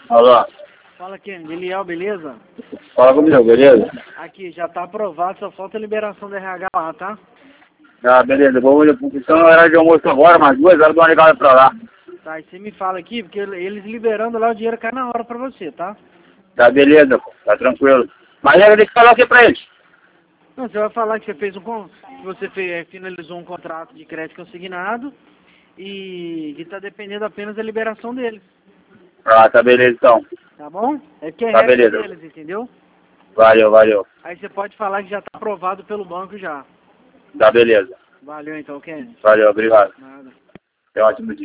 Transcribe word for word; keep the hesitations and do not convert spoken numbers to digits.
Alô? Fala, Kenny. Eliel, beleza? Fala comigo, beleza? Aqui, já tá aprovado, só falta a liberação do R H lá, tá? Ah, beleza. Vou então na hora de almoço agora, mais duas horas, dou uma ligada pra lá. Tá, e você me fala aqui, porque eles liberando lá, o dinheiro cai na hora pra você, tá? Tá, beleza, pô. Tá tranquilo. Mas eu tenho que falar o que pra eles? Não, você vai falar que você fez um con- que você fez, finalizou um contrato de crédito consignado e que tá dependendo apenas da liberação deles, Ah, tá beleza então. tá bom? É que é Tá regra beleza. deles, entendeu? Valeu, valeu. Aí você pode falar que já tá aprovado pelo banco já. Tá beleza. Valeu então, Kenny. Valeu, obrigado. Nada. Tenha um ótimo dia.